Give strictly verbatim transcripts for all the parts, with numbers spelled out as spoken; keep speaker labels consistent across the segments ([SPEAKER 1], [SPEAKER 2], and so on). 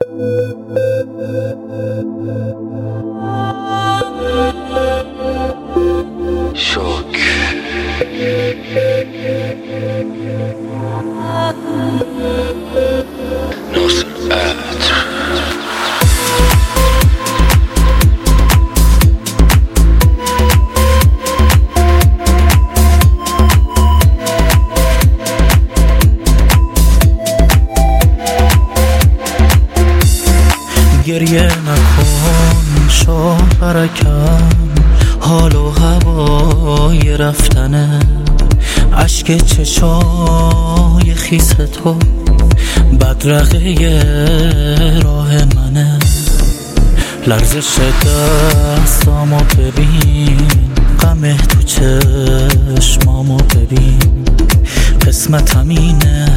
[SPEAKER 1] شوک ناصر عطر
[SPEAKER 2] گریه نکن شاهرکم، حال و هوای رفتنه، عشق چشای خیس تو بدرقه راه منه. لرزش دستامو ببین، غمه تو چشمامو ببین، قسمتم اینه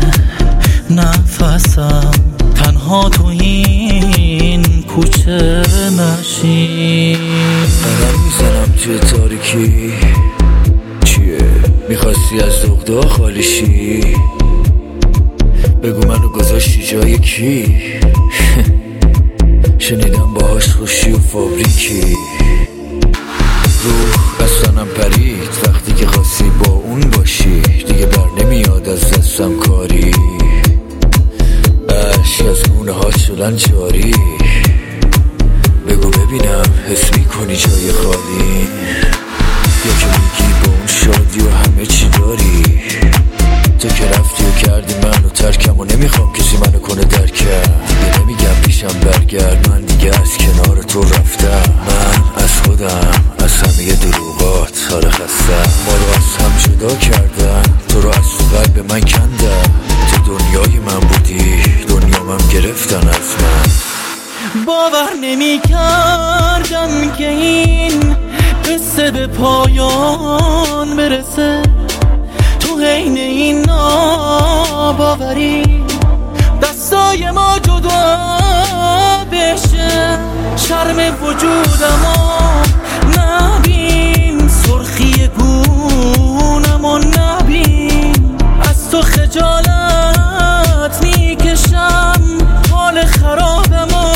[SPEAKER 2] نفسم تنها تو این کوچه نشین.
[SPEAKER 3] قدم میزنم توی تاریکی، چیه؟ میخواستی از دغدغه خالی شی؟ بگو منو گذاشتی جای کی؟ شنیدم باهاش خوشی و فابریکی. روح از تنم پرید وقتی که خواستی با اون باشی، دیگه بر نمیاد از دستم کاری، عشق از گونه ها شدن جاری. بگو ببینم حس میکنی جای خالی، یا که میگی با اون شادی و همه چی داری؟ تو که رفتی و کردی منو ترکم و نمیخوام کسی منو کنه درکم. یه نمیگم پیشم برگرد، من دیگه از کنار تو رفتم. من از خودم از همه دروغات سال خستم. ما رو از هم جدا کردن، تو رو از تو قلب من کندم. تو دنیای من بودی، دنیا من گرفتن از من.
[SPEAKER 2] باور نمی کردم که این قصه به پایان برسه، تو حین این ناباوری دستای ما جدا بشه. شرم وجودمو نبین، سرخی گونمو نبین، از تو خجالت میکشم، حال خرابمو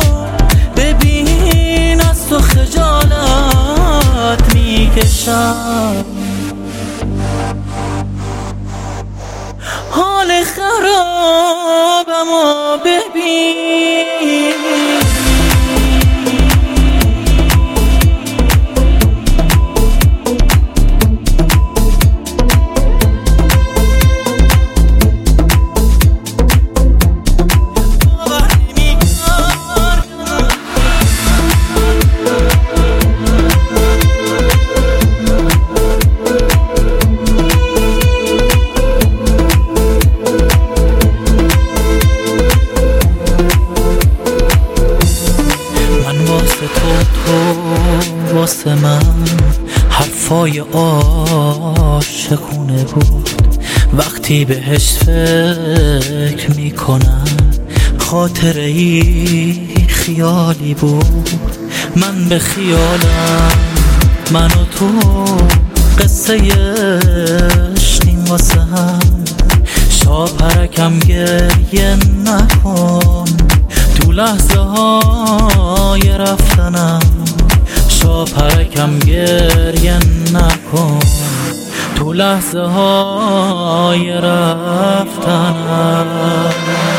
[SPEAKER 2] ببین، از تو خجالت میکشم، حال خرابمو ببین. واسه من حرفای عاشقونه بود، وقتی بهش فکر میکنم خاطره ای خیالی بود. من به خیالم من و تو قصه عشقیم واسه هم. شاپرکم گریه نکن تو لحظه های رفتنم، شاپرکم گریه نکن تو لحظه های رفتنم.